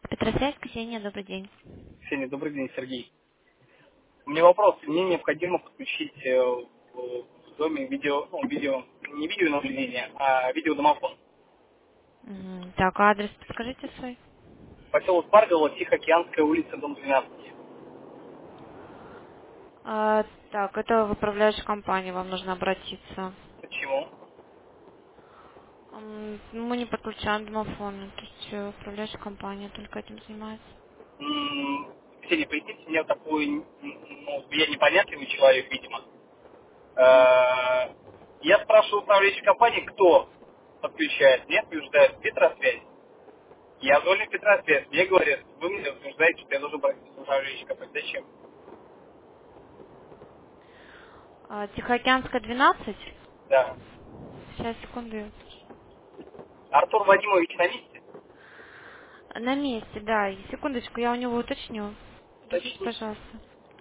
Петросвязь, Ксения, добрый день. Ксения, добрый день, Сергей. У меня вопрос. Мне необходимо подключить в доме видео, не видеонаблюдение, а видеодомофон. Так, а адрес подскажите свой. Поселок Парголо, Тихоокеанская улица, дом 12. Так, это в управляющую компанию вам нужно обратиться. Почему? Мы не подключаем домофон, то есть управляющая компания только этим занимается. Ксения, поясните мне такой, я непонятливый человек, видимо. Я спрашиваю управляющей компании, кто подключает. Мне утверждают Петросвязь. Я дольник Петросвязь. Мне говорят, вы мне утверждаете, что я должен брать управляющей компании. Зачем? Тихоокеанская 12. Да. Сейчас, секунду. Артур Вадимович на месте? На месте, да. И секундочку, я у него уточню. Подождите, Уточните. пожалуйста.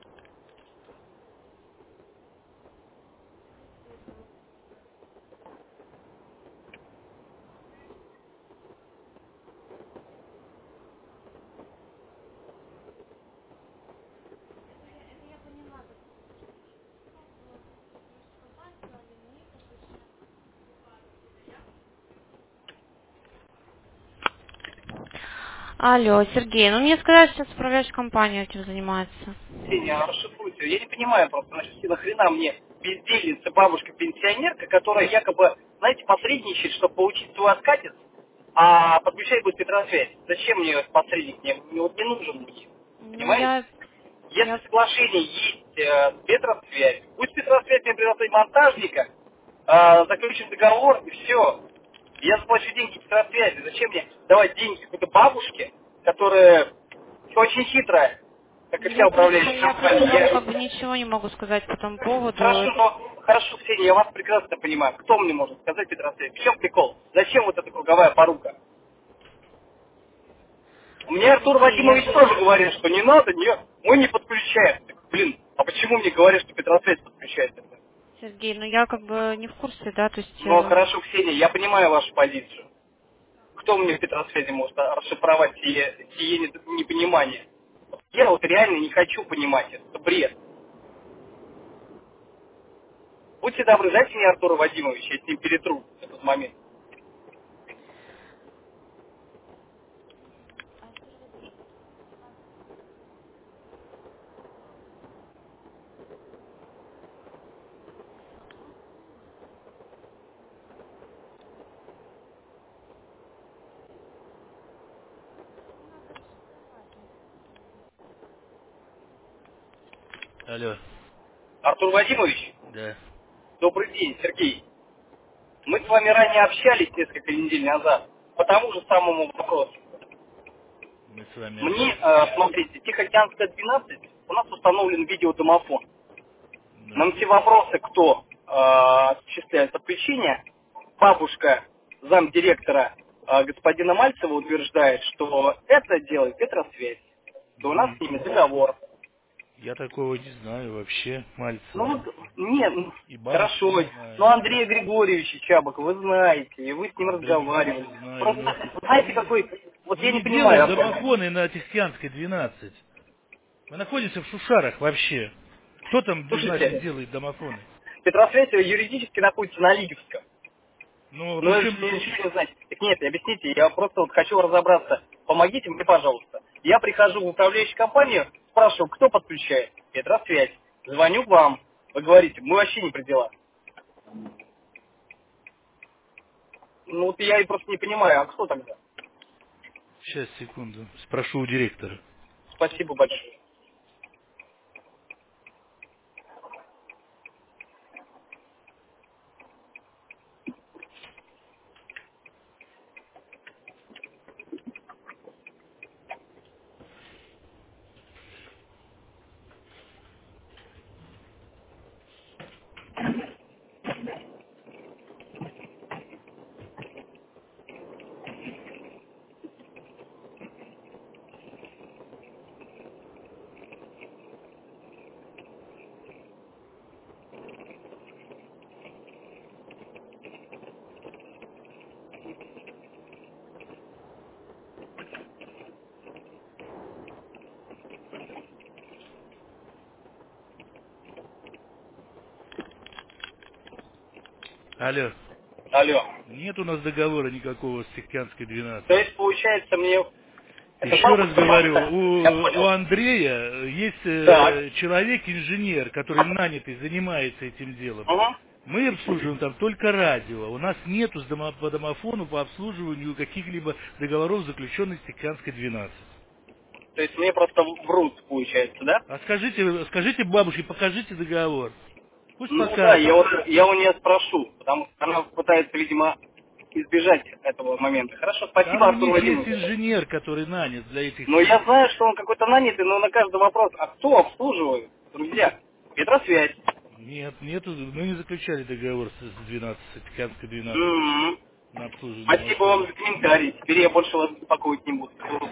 Алло, Сергей, ну мне сказали, что сейчас управляющая компания этим занимается. Ксения, расшифруйте. Я не понимаю просто, значит, нахрена мне бездельница, бабушка-пенсионерка, которая якобы, знаете, посредничает, чтобы получить свой откатец, а подключать будет Петросвязь. Зачем мне этот посредник? Мне вот не нужен мне. Ну, Понимаете? Если я соглашение есть Петросвязь, пусть Петросвязь мне предоставит монтажника, заключим договор и все. Я заплачу деньги Петросвязи. Зачем мне давать деньги какой-то бабушке, которая очень хитрая, как и вся управляющая я просто вам компания? как бы ничего не могу сказать по этому поводу. Хорошо, хорошо, Ксения, я вас прекрасно понимаю. Кто мне может сказать, Петросвязь? В чем прикол? Зачем вот эта круговая порука? Мне Артур Сергей, Вадимович тоже говорит, что не надо, мы не подключаем. Так, блин, а почему мне говорят, что Петросвязь подключает тогда? Сергей, ну я как бы не в курсе, да, то есть, Ну, хорошо, Ксения, я понимаю вашу позицию. Кто мне в Петросвязи может расшифровать сие непонимание? Я вот реально не хочу понимать это. Это бред. Будьте добры, дайте мне Артура Вадимовича, я с ним перетру в этот момент. Алло, Артур Вадимович, да, добрый день, Сергей. Мы с вами ранее общались несколько недель назад по тому же самому вопросу. мы с вами Мне, общались. смотрите, Тихоокеанская 12, у нас установлен видеодомофон. Ну, На все вопросы, кто осуществляет подключение, бабушка замдиректора господина Мальцева утверждает, что это делает Петросвязь, что у нас ну, с ними договор. я такого не знаю вообще, Ну Мальцева. вот, нет, И бабушку хорошо, не но знаю. Андрея Григорьевича Чабака вы знаете, и вы с ним Андрей разговаривали. Григорьевича знаю, Просто, но знаете, какой, вот мы я не не делаем понимаю, домофоны на Тихоокеанской 12. Мы находимся в Шушарах вообще. Кто там из наших слушайте, делает домофоны? Петросвязь юридически находится на Лиговском. Ну, а Ну, при если чем вы здесь... ничего не знаете. Так нет, объясните, я просто вот хочу разобраться. Помогите мне, пожалуйста. Я прихожу в управляющую компанию, спрашиваю, кто подключает? Петросвязь. Звоню к вам. Вы говорите, мы вообще не при делах. Ну, вот я и просто не понимаю, а кто тогда? Сейчас, секунду, спрошу у директора. Спасибо большое. Алло. Алло. Нет у нас договора никакого с Сихтянской То 12. есть, получается, мне... Это Еще раз бабушка говорю, моя. Я у понял. Андрея есть Так. человек-инженер, который нанятый, занимается этим делом. Угу. Мы обслуживаем там только радио. У нас нету по домофону по обслуживанию каких-либо договоров, заключенных с Сихтянской 12. То есть мне просто врут, получается, да? А скажите бабушке, покажите договор. Пусть Ну да, покажет. я у нее спрошу, потому что она пытается, видимо, избежать этого момента. Хорошо, Там спасибо, у Артур них есть Владимирович. инженер, который нанят для этих Но я целей. знаю, что он какой-то нанятый, но на каждый вопрос, а кто обслуживает, друзья? Петросвязь. Нет, нету, мы не заключали договор с 12, с Сихтянской 12 М-м. на обслуживание Спасибо вам домофона. за комментарий. Теперь я больше вас беспокоить не буду.